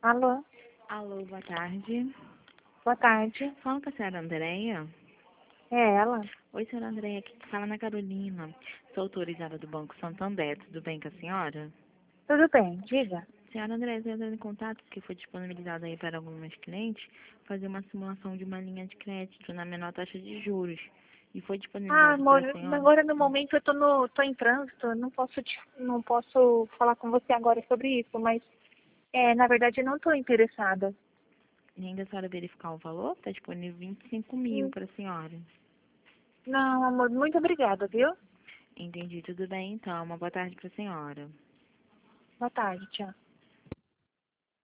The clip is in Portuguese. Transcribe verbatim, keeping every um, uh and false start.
Alô, Alô, boa tarde. boa tarde. Fala com a senhora Andréia. É ela? Oi, senhora Andréia, aqui fala na Carolina. Sou autorizada do Banco Santander, tudo bem com a senhora? Tudo bem, diga. Senhora Andréia, estou entrando em contato porque foi disponibilizado aí para alguns clientes fazer uma simulação de uma linha de crédito na menor taxa de juros. E foi Ah, disponibilizado para amor, a senhora? agora no momento eu tô, no, tô em trânsito, não posso, te, não posso falar com você agora sobre isso, mas é, na verdade eu não tô interessada. E ainda a senhora verificar o valor? Está disponível vinte e cinco mil Hum, para a senhora. Não, amor, muito obrigada, viu? Entendi, tudo bem então. Uma boa tarde para a senhora. Boa tarde, tchau.